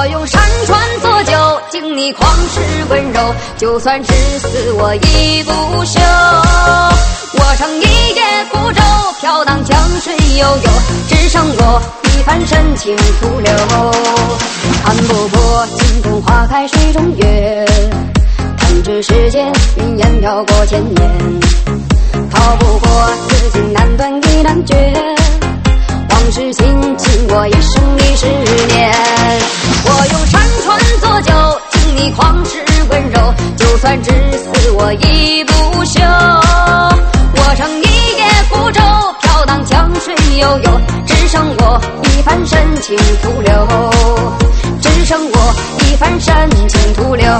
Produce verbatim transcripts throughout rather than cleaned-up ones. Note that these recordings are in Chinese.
我用山川作酒，敬你旷世温柔，就算是死我亦不休。我乘一叶孤舟，飘荡江水悠悠，只剩我一番深情徒留。看不破镜中花开水中月，弹指世间云烟飘过千年，逃不过此情难断亦难绝，往事紧紧我一生一世年。我用山川作酒，敬你旷世温柔，就算至死我亦不休。我乘一叶孤舟，飘荡江水悠悠，只剩我一番深情徒留，只剩我一番深情徒留。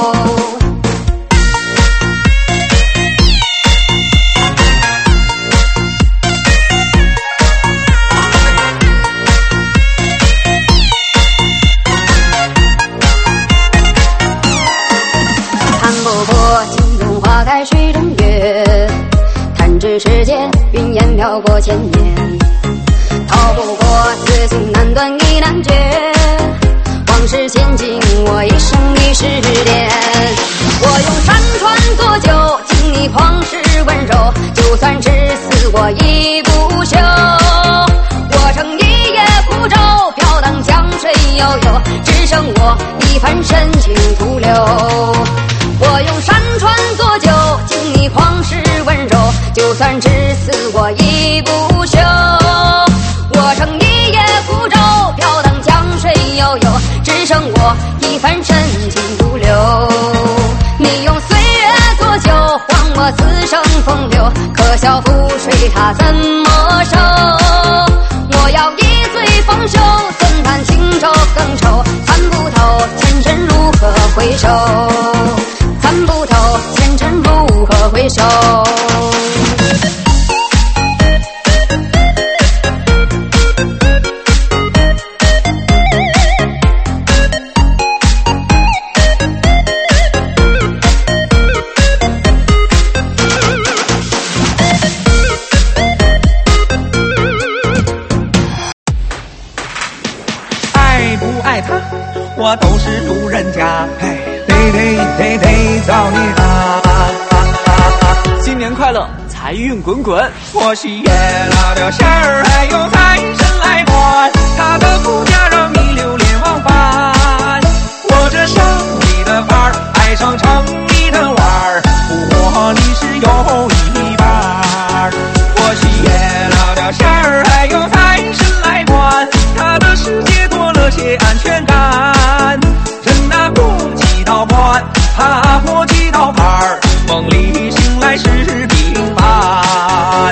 花开水中月，弹指世间云烟飘过千年，逃不过此情难断亦难绝，往事千金我一生一世恋。我用山川作酒，敬你旷世温柔，就算至死我亦不休。我乘一叶孤舟，飘荡江水悠悠，只剩我一番深情徒留。我用山川作酒，敬你旷世温柔，就算至死我亦不休。我乘一叶孤舟，飘荡江水悠悠，只剩我一番深情徒留。你用岁月作酒，还我此生风流，可笑覆水它怎么收？我要一醉方休，怎叹轻舟更愁，参不透前尘如何回首，参不透前尘如何回首。 爱不爱他，我都是路人甲，嘿，得得得得找你啊！ 新年快乐，财运滚滚！ 我喜悦拉掉馅儿，还有财神来管，他的富家让你流连忘返。我这上你的范儿，爱上城里的玩儿，我你是有一半儿。我喜悦拉掉馅儿，还有财神来管，他的世界多了些安全感。人呐过几道关，踏过几道坎儿，梦里醒来是平凡。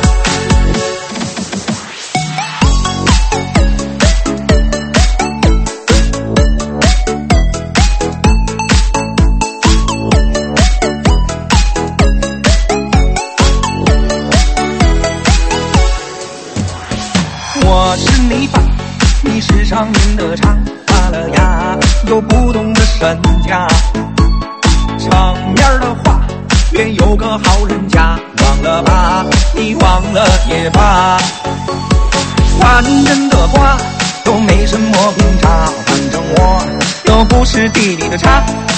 我是你爸，你是上面的茶，发了芽有不动的身价。场面的话，愿有个好人家，忘了吧，你忘了也罢。凡人的话都没什么评价，反正我又不是地里的茶。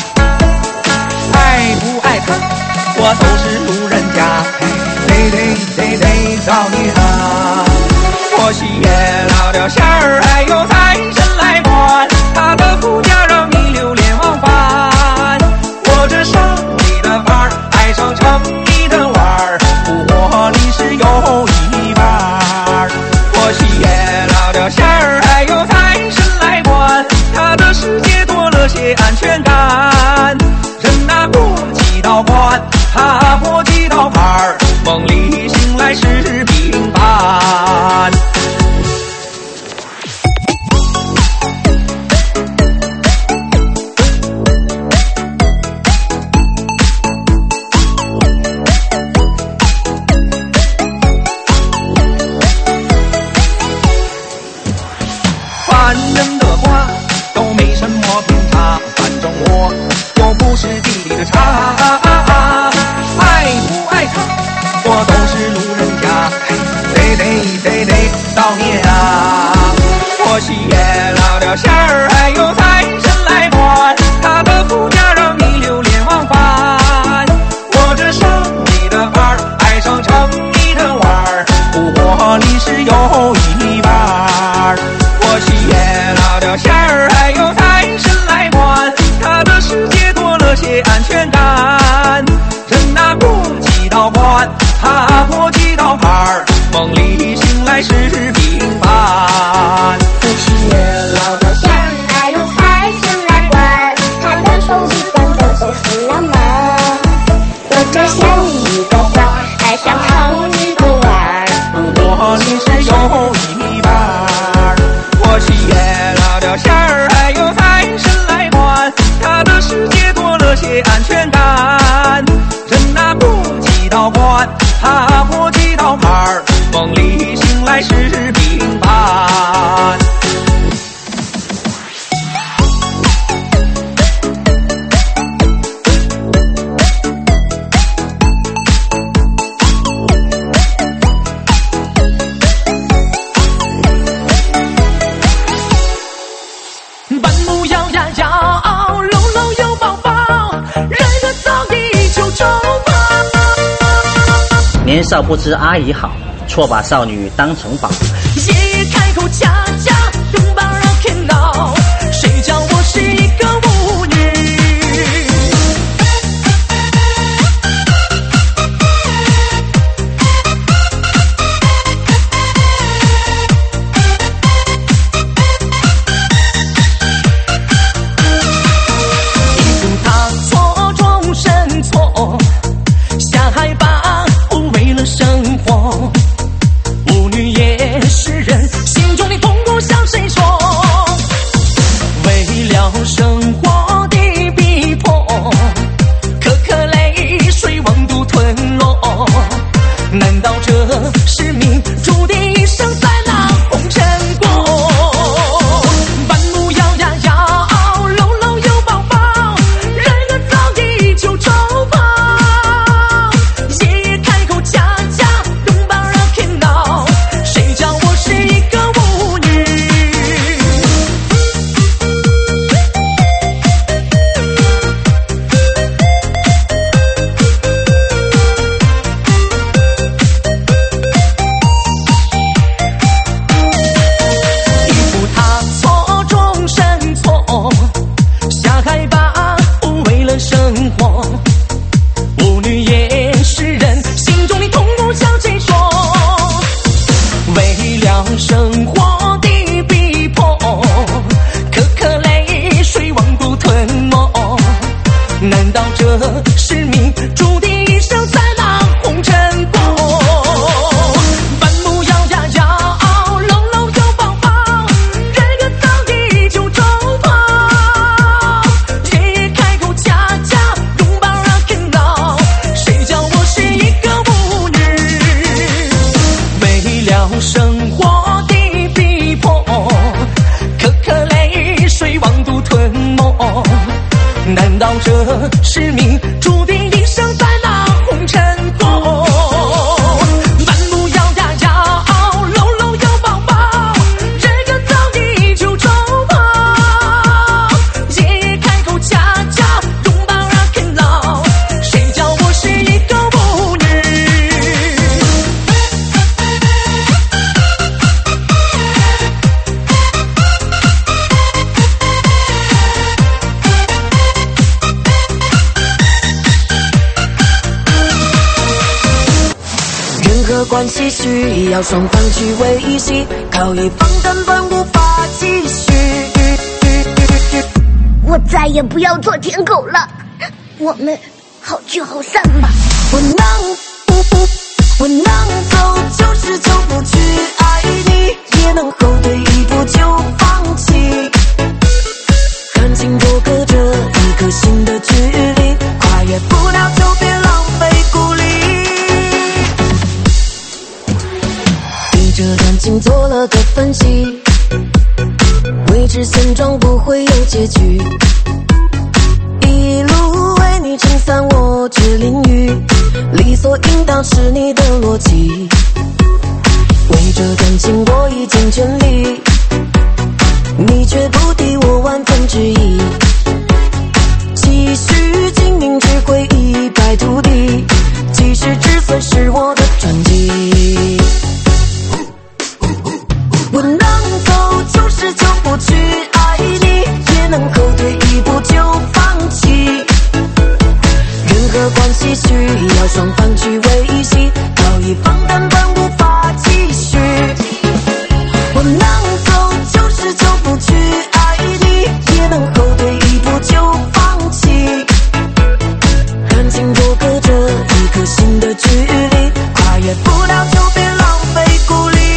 爱不爱他，我都是路人甲，得得得得找你啊！我喜悦拉掉馅儿，还有财神来管，他的富家让你流连忘返。我这上你的范儿，爱上城里的玩儿，我你是有一半儿。我喜悦拉掉馅儿，还有财神来管，他的世界多了些安全感。人呐过几道关，踏过几道坎儿，梦里醒来是平凡。 了条线儿，还有财神来管，他的世界多了些安全感。人呐过几道关，他过几道坎儿，梦里醒来是平凡。 可是老条线儿，还有财神来管，他的手机关的都是浪漫。我这像一个环，还想唱一个弯儿。 我你是有一半儿，我喜悦老条线儿，还有财神来管，他的世界多了些安全感。人呐过几道关，他过几道坎儿，梦里醒来是平凡。 半路摇呀摇，楼楼有宝宝，人的早地就周跑。 年少不知阿姨好，错把少女当成宝。 爷爷开口恰恰拥抱 rock and roll， 谁叫我是一个舞女。难道这是命注定一生在那红尘过？半路摇呀摇，楼楼有宝宝，人的早地就周跑。爷爷开口恰恰拥抱 rock and roll， 谁叫我是一个舞女。舞女也是人，心中的痛苦向谁说？为了生活的逼迫，颗颗泪水往肚吞没。难道这是命注定一生在那红尘过？半路摇呀摇，楼楼有宝宝，人的早地就周跑。爷爷开口恰恰拥抱 rock and roll， 谁叫我是一个舞女。为了生活的逼迫，颗颗泪水往肚吞没。难道这是命注定一生在那红尘过？半路摇呀摇，楼楼有宝宝，人的早地就周跑。爷爷开口恰恰拥抱 rock and roll， 谁叫我是一个舞女。 任何关系需要双方去维系，靠一方根本无法继续。 我再也不要做舔狗了，我们好聚好散吧。 我能，我能走九十九步去爱你，也能后退一步就放弃。感情多隔着一颗心的距离，跨越不了就别浪费鼓励。对这段情做了个分析，维持现状不会有结局。一路为你撑伞，我却淋雨，理所应当是你的逻辑。为这感情我已尽全力，你却不敌我万分之一。继续经营只会一败涂地，其实只算是我的传奇。我能走九十九步去去爱你，也能后退一步就放弃。感情若隔着一颗心的距离，跨越不了就别浪费鼓励。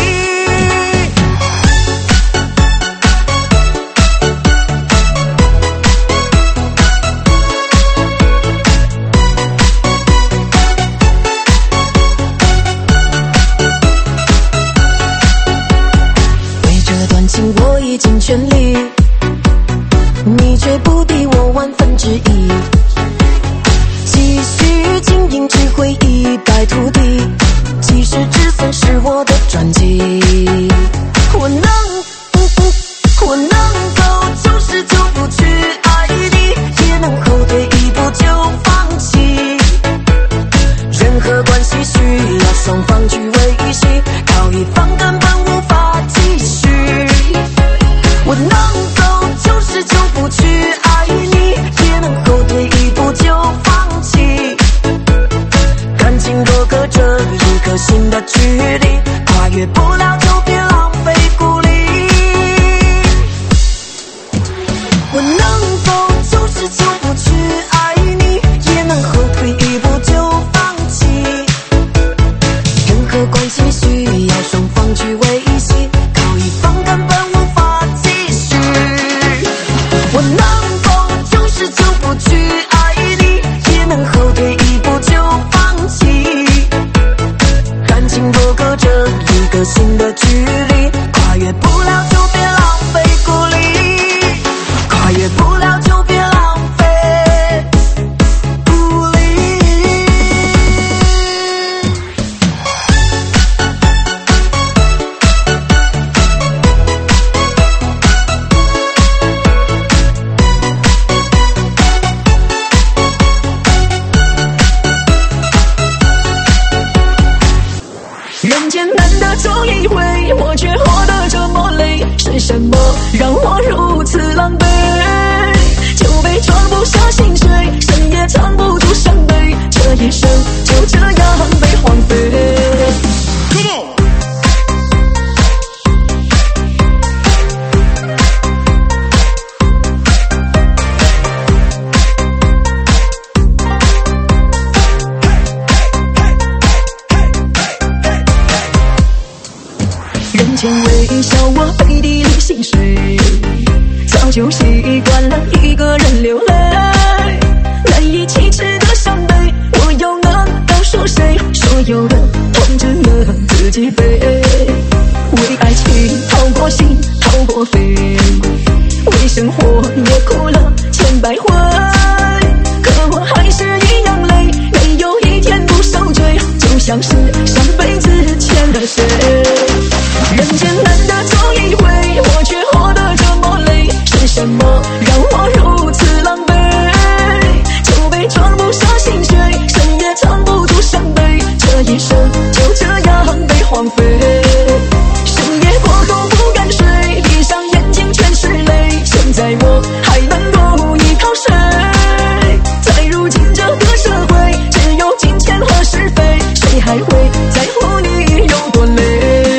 为这段情我已尽全力，你却不敌我万分之一。继续经营只会一败涂地，即使只算是我的传奇。我能我能够就是就不去爱你，也能后退一步就放弃。任何关系需要双方去维系，靠一方根本无法继续。我能够就是就不去爱你，也能后退一步就放弃。感情若隔着一颗心的距离，跨越不了就别浪费鼓励。我能够就是就不去爱你，也能后退一步就放弃。任何关系需要双方去维系，靠一方根本无法继续。我能够就是就不去爱你，也能后退一步就放弃。感情若隔着一个心的距离，跨越不了就别浪费鼓励，跨越不了就别浪费鼓励。人间难得走一回，我却活得这么累，是什么让我如此狼狈？酒杯装不下心碎，深夜藏不住伤悲，这一生就这样被荒废。人间微笑，我背地里心碎，早就习惯了一个人流泪，难以启齿的伤悲，我又能告诉谁？所有的痛只能自己背。为爱情掏过心，掏过肺，为生活也哭了千百回，可我还是一样累，没有一天不受罪，就像是上辈子欠了谁。人间难得走一回，我却活得这么累，是什么让我如此狼狈？酒杯装不下心碎，深夜藏不住伤悲，这一生就这样被荒废。深夜过后不敢睡，闭上眼睛全是泪，现在我还能够依靠谁？在如今这个社会，只有金钱和是非，谁还会在乎你有多累？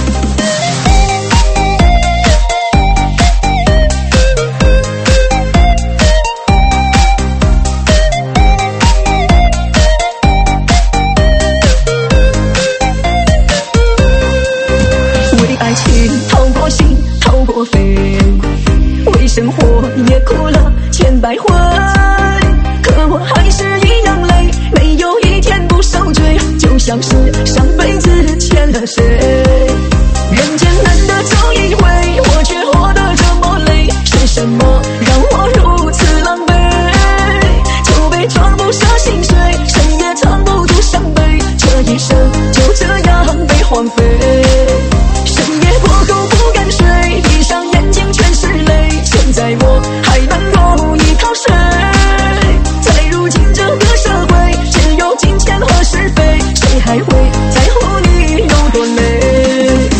为生活也哭了千百回，可我还是一样累，没有一天不受罪，就像是上辈子欠了谁。人间难得走一回，我却活得这么累，是什么让我如此狼狈？酒杯装不下心碎，深夜藏不住伤悲，这一生就这样被荒废。深夜过后不敢睡，闭上眼睛全是泪，现在我还能够依靠谁？在如今这个社会，只有金钱和是非，谁还会在乎你有多累？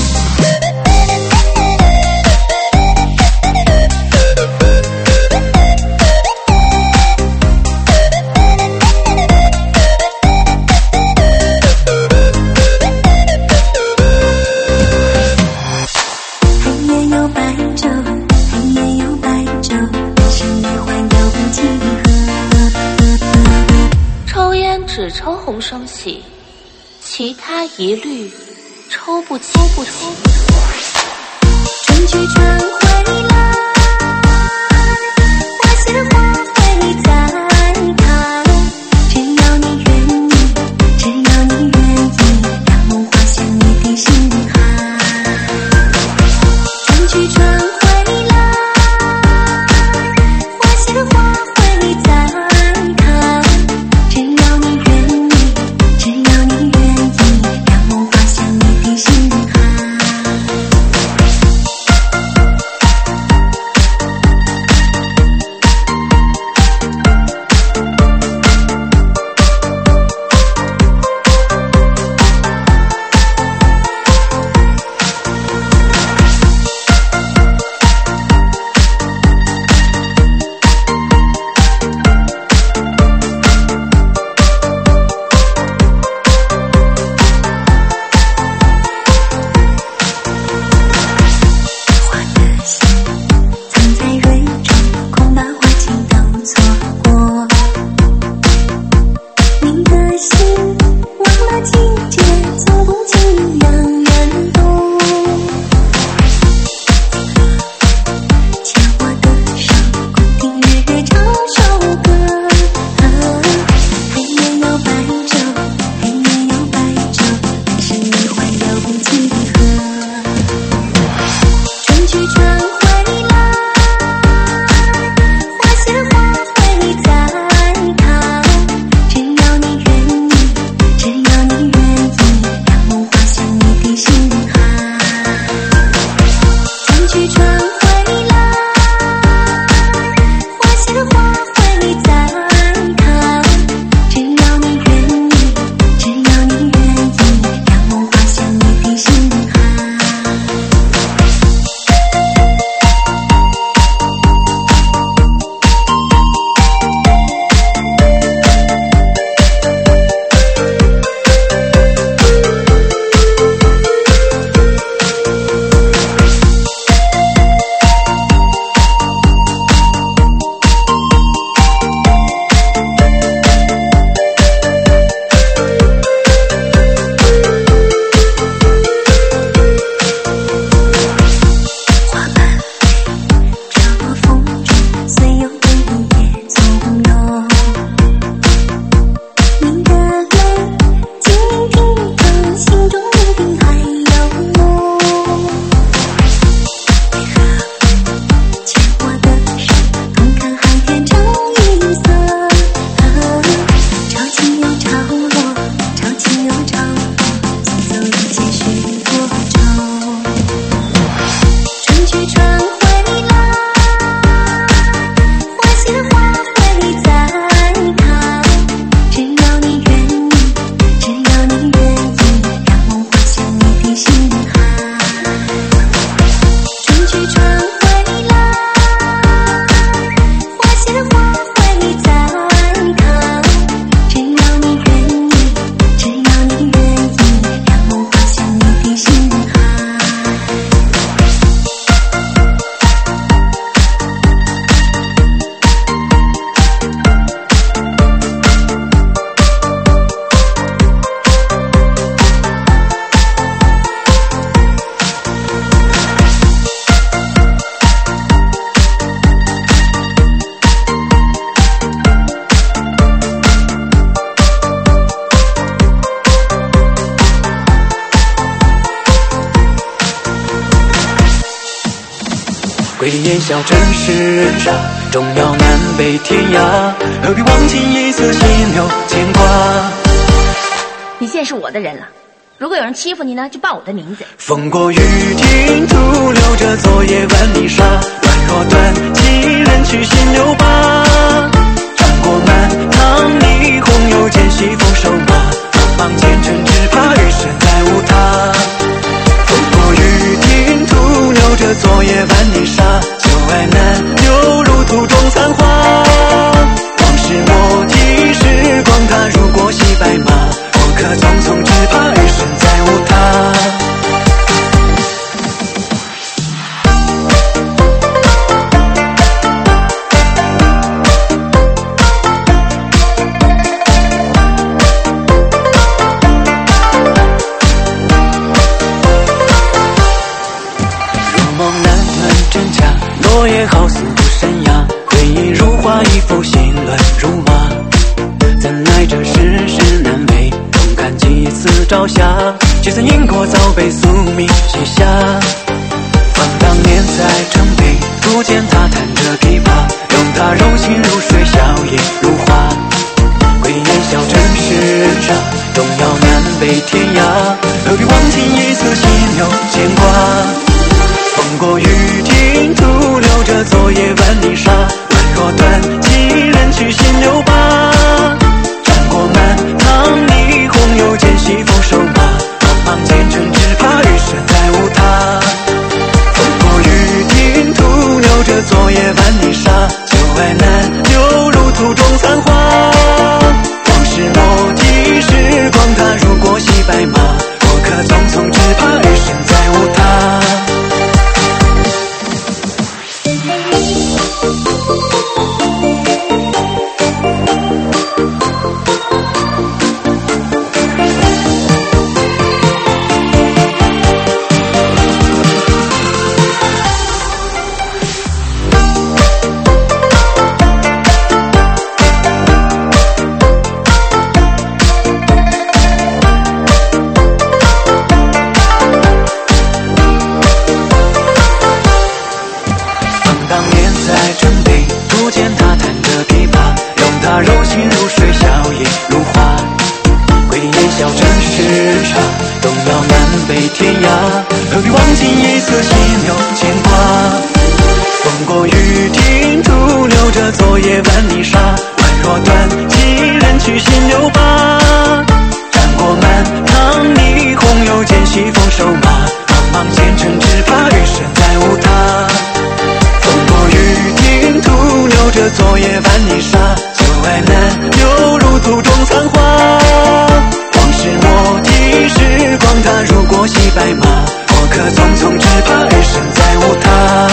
只抽红双喜，其他一律抽不起。不起。 春去春回来，花谢花会再开。只要你愿意，只要你愿意，让我画下你的心海。春去春回来，花谢花会再开。只要你愿意，只要你愿意，让我画下你的心海。 鬼言笑真是人傻，终要南北天涯，何必忘记一丝心留牵挂。 你现在是我的人了，如果有人欺负你呢，就报我的名字。 风过雨停，徒留着昨夜万里沙，乱若断气，人去心留疤。穿过满堂霓虹，又见西风瘦马，茫茫前程，只怕余生再无他。风过雨停，徒留着昨夜万里沙，旧爱难留，如途中残花。往事莫提，时光它如过隙白马，过客匆匆，只怕余生再无他。 你否心乱如麻？怎奈这世事难为，共看几次朝霞，几次因果早被宿命写下。放当年在城北，不见他弹着琵琶，用他柔情如水，笑靥如花。归雁笑尘世人沙，东遥南北天涯，何必忘情一丝心有牵挂。风过雨停，徒留着昨夜万里沙，宛若断机人去心留疤。战过满堂霓虹，又见西风瘦马，茫茫前程只怕余生再无他。风过雨停，徒留着昨夜万里沙，旧爱难留，如途中残花。往事莫及，时光它如过隙白马，过客匆匆，只怕余生再无他。天涯，何必忘记一丝心有牵挂。风过雨停，徒留着昨夜万里沙，宛若断机人去心留疤。战过满堂霓虹，又见西风瘦马，茫茫前程只怕余生再无他。风过雨停，徒留着昨夜万里沙，旧爱难留，如途中残花。往事莫及，时光它如过隙白马，过客匆匆，只怕余生再无他。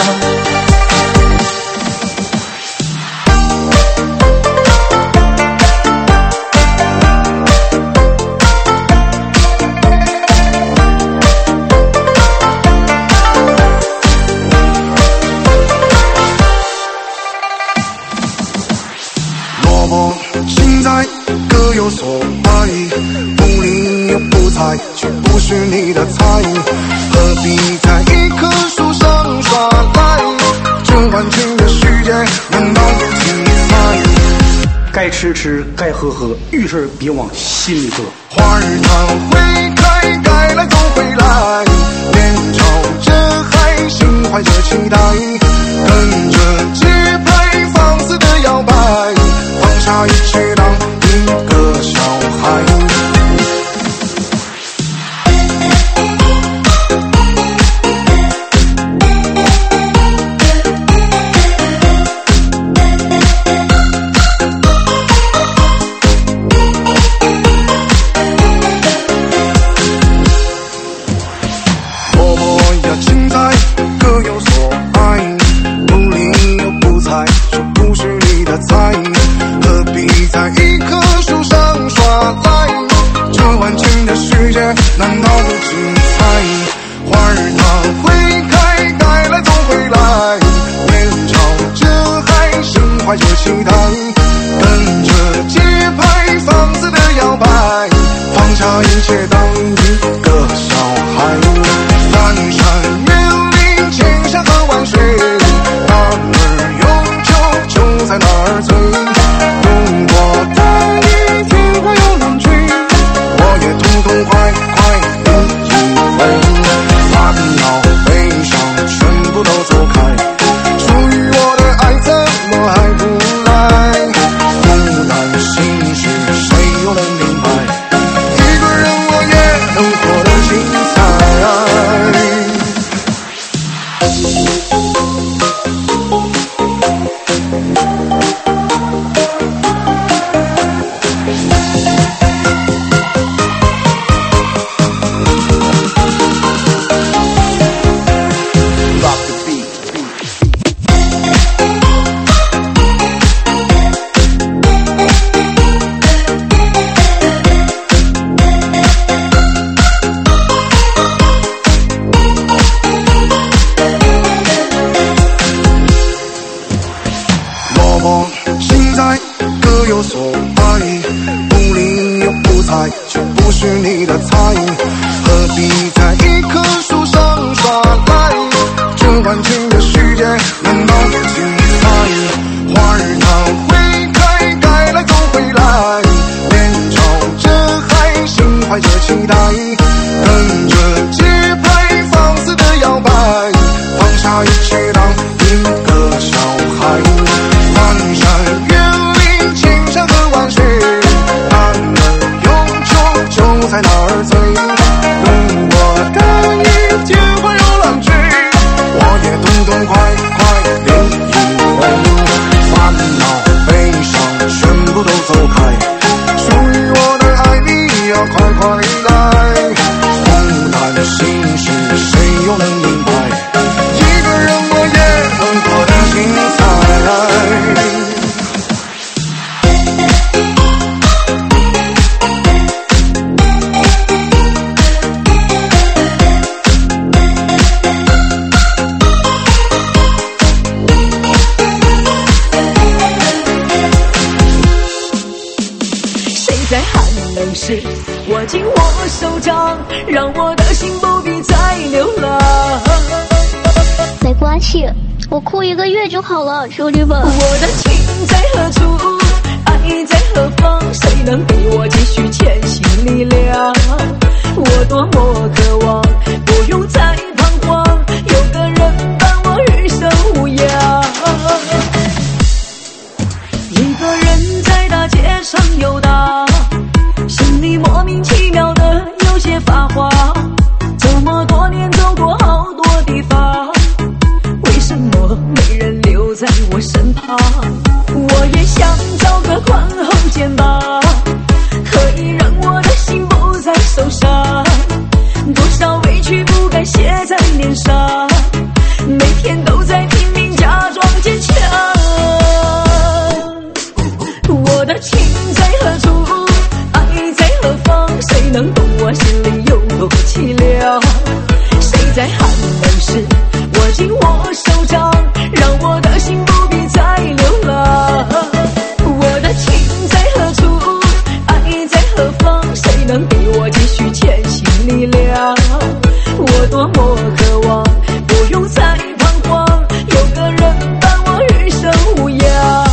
落寞心在，各有所爱，不理又不睬，却不是你的菜，何必在一棵树上耍赖？这万千的世界，难道不精彩？ 该吃吃，该喝喝，遇事别往心里搁。 花儿它会开，该来总会来，面朝着海，心怀着期待，跟着节拍，放肆的摇摆，放下一切当一个小孩。难道不精彩？花儿它会开，该来总会来，面朝着海，心怀着期待，跟着节拍，放肆的摇摆，放下一切当一个小孩。翻山越岭，千山和万水，哪儿有酒就在哪儿醉。如果当一天会有人追，我也痛痛快快烦恼悲伤全部都走开，属于我的爱怎么还不来？孤单心事谁又能明白？一个人我也能活得精彩。 各有所爱，不理又不睬，却不是你的菜，何必在一棵树上耍赖？这万顷的世界，难道也精彩？花儿它会开，该来总会来，面朝着海，心怀着期待，跟着节拍，放肆的摇摆，放下一切当一个小孩。翻山越岭，千山和万水，男儿永久就在那儿醉。用我的意尽管有浪追，我也痛痛快快练一回，烦恼悲伤全部都走开，属于我的爱你要快快来，孤单心事谁又能明白，一个人我也能过得精彩。 在寒冷时握紧我手掌，让我的心不必再流浪。 没关系，我哭一个月就好了，兄弟们。 我的情在何处，爱在何方，谁能给我继续前行力量？我多么渴望，不用再彷徨，有个人伴我余生无恙。一个人在大街上游荡，心里莫名其妙的有些发慌。这么多年走过好多地方，为什么没人留在我身旁？我也想找个宽厚肩膀，可以让我的心不再受伤。多少委屈不该写在脸上，每天都在拼命假装坚强。我的情在何处，爱在何方，谁能懂我心里有多凄凉？谁在寒冷时握紧我手掌，让我的心不必再流浪？我的情在何处，爱在何方，谁能给我继续前行力量？我多么渴望，不用再彷徨，有个人伴我余生无恙。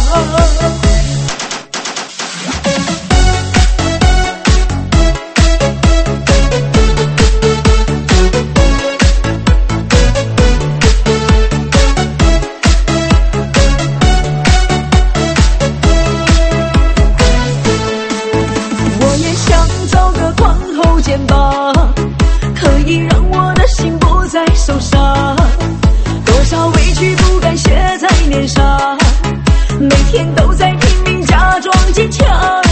肩膀可以让我的心不再受伤，多少委屈不敢写在脸上，每天都在拼命假装坚强。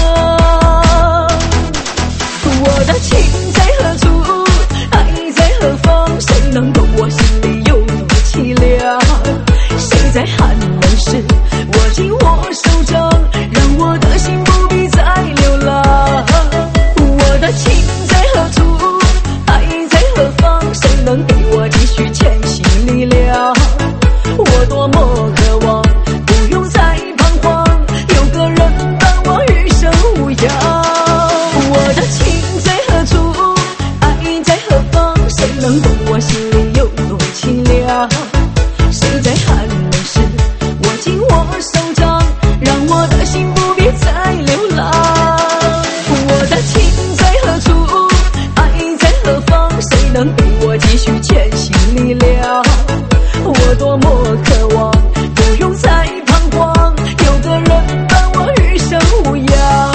我的情在何处，爱在何方，谁能懂我心里有多凄凉？谁在寒冷时握紧我手掌，让我的心不必再流浪？我的情在何处，爱在何方，谁能给我继续前行力量？我多么渴望，不用再彷徨，有个人伴我余生无恙。我的情在何处，爱在何方，谁能懂我心里有多凄凉？谁在寒冷时握紧我手掌，让我的心不必再流浪？我的情在何处，爱在何方，谁能给我继续前行力量？我多么渴望，不用再彷徨，有个人伴我余生无恙。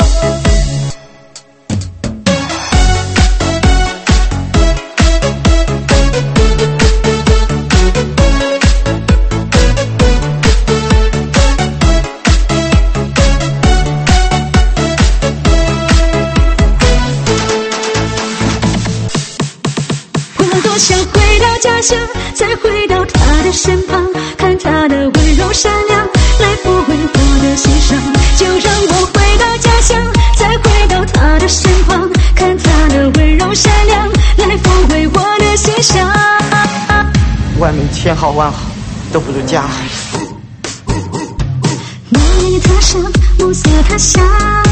想回到家乡，再回到他的身旁，看他的温柔善良来抚慰我的心伤。就让我回到家乡，再回到他的身旁，看他的温柔善良来抚慰我的心伤。 外面千好万好，都不如家好。 那你特想，暮色特想。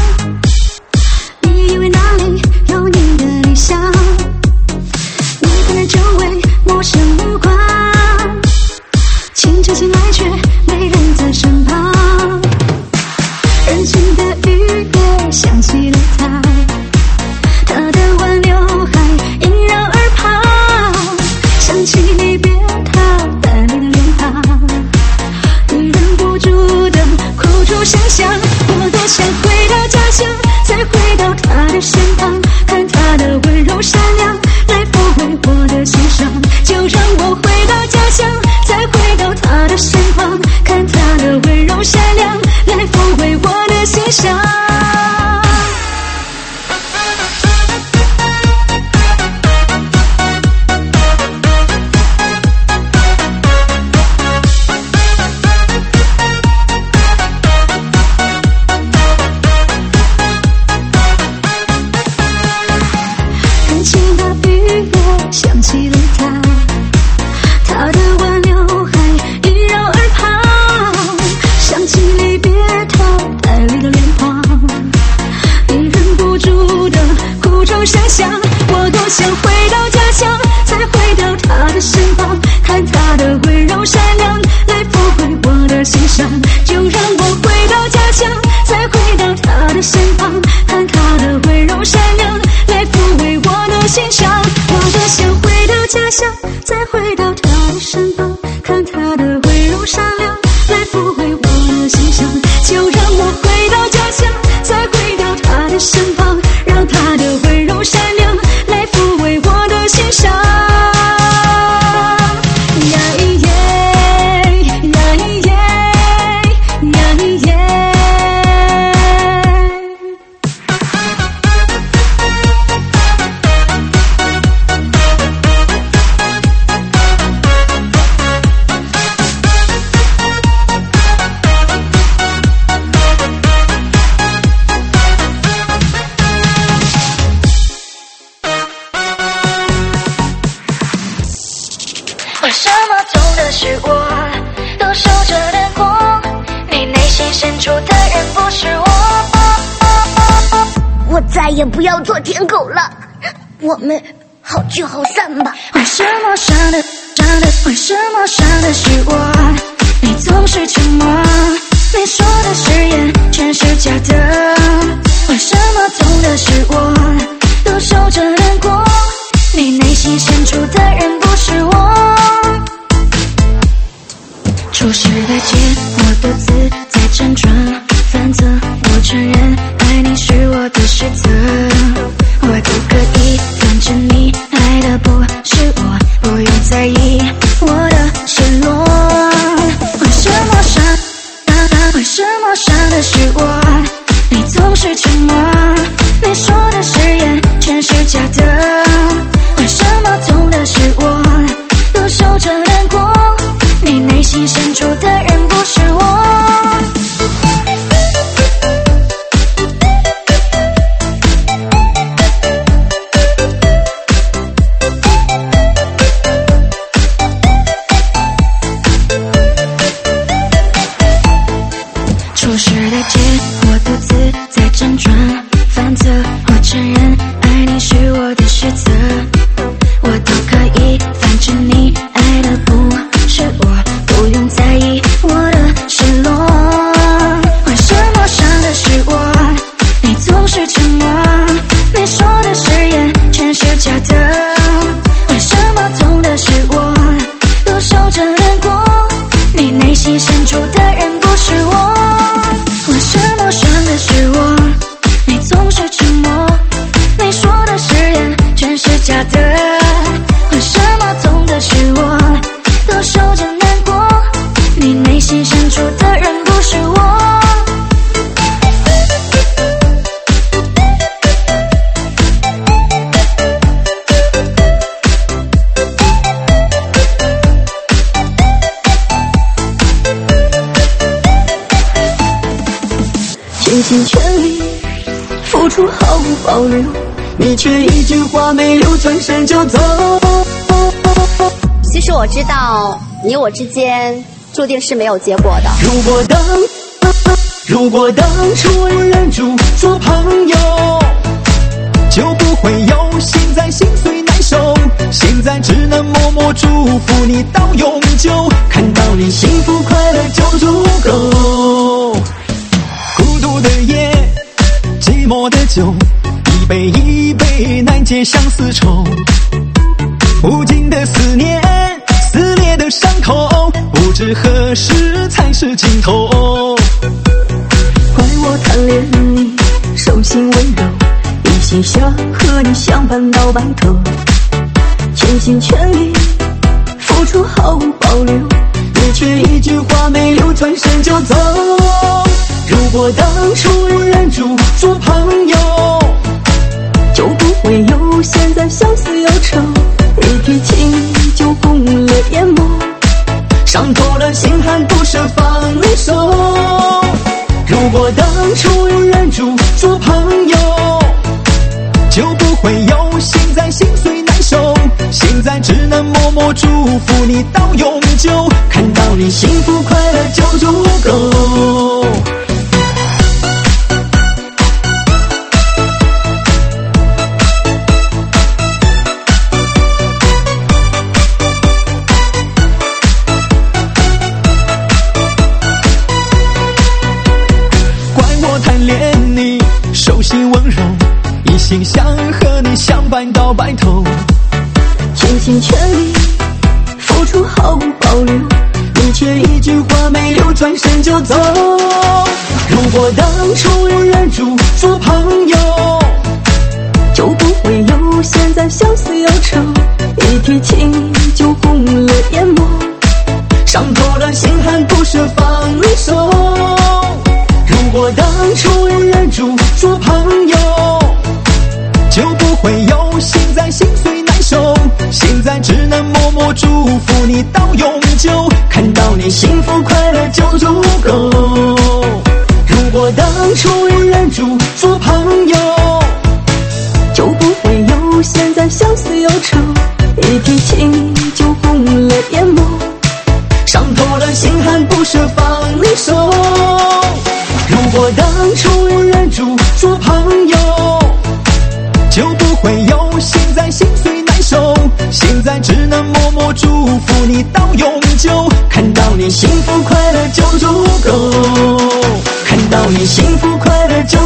你以为哪里有你的理想？你看着周围陌生目光，清晨醒来却没人在身旁。人情的雨也想起了他，他的挽留还萦绕耳旁，想起离别他带来的脸庞，你忍不住的哭出声响。我多想回到家乡，再回到他的身旁，看他的温柔善良来抚慰我的心伤。就让我回到家乡，再回到他的身旁，看他的温柔善良来抚慰我的心伤。人情的雨也想起了他，他的挽留还萦绕耳旁，想起离别他带来的脸庞，你忍不住的哭出声响。我多想回到家乡，再回到他的身旁，看他的温柔善良来抚慰我的心伤。就让我回到家乡，再回到他的身旁，看他的温柔善良来抚慰我的心伤。我多想回到家乡，再回到他的身旁，看他的温柔善良来抚慰我的心伤。就让我回到家乡，再回到他的身旁，让他的温柔善良来抚慰我的心伤。呀咿耶，呀咿耶，呀咿耶。 为什么痛的是我，都守着的光，你内心深处的人不是我。我再也不要做舔狗了，我们好聚好散吧。为什么伤的伤的，为什么伤的是我，你总是沉默，你说的誓言全是假的。为什么痛的是我，都守着的光，你内心深处的人不是我。初识的街，我独自在辗转反侧，我承认爱你是我的选择，我都可以，反正你爱的不是我，不用在意我的失落。为什么伤为什么伤的是我，你总是沉默，你说的誓言全是假的。为什么痛的是我，都守着难过，你内心深处的人不是我。初识的街，我独自在辗转反侧，我承认爱你是我的选择，我都可以，反正你爱的不是我，不用在意我的失落。为什么伤的是我，你总是沉默，你说的誓言全是假的。为什么痛的是我，都守着难过，你内心深处的人不是我。为什么伤的是我，你总是沉默，你说的誓言全是假的。为什么痛的是我，都守着难过，你内心深处的人不是我。 全心全力付出毫无保留，你却一句话没留，转身就走。 其实我知道你我之间注定是没有结果的。 如果当如果当初忍住做朋友，就不会有现在心碎难受。现在只能默默祝福你到永久，看到你幸福快乐就足够。孤独的夜，寂寞的酒，一杯一杯难解相思愁。无尽的思念，撕裂的伤口，不知何时才是尽头。 怪我贪恋你手心温柔，一心想和你相伴到白头，全心全意付出毫无保留，你却一句话没留，转身就走。如果当初忍住做朋友，就不会有现在相思忧愁，一提起就红了眼眸， 伤透了心还不舍放离手。如果当初忍住做朋友，就不会有现在心碎难受。现在只能默默祝福你到永久，看到你幸福快乐就足够。贪恋你手心温柔，一心想和你相伴到白头， 全心全意付出毫无保留， 你却一句话没留，转身就走。如果当初忍住做朋友， 就不会有现在相思忧愁，一提起就红了眼眸， 伤透了心还不舍放离手。如果当初忍住做朋友，就不会有现在心碎难受。现在只能默默祝福你到永久，看到你幸福快乐就足够。如果当初忍住做朋友， 就不会有现在相思忧愁，一提起就红了眼眸， 伤透了心还不舍放离手。如果当初忍住做朋友，就不会有现在心碎难受。现在只能默默祝福你到永久，看到你幸福快乐就足够，看到你幸福快乐就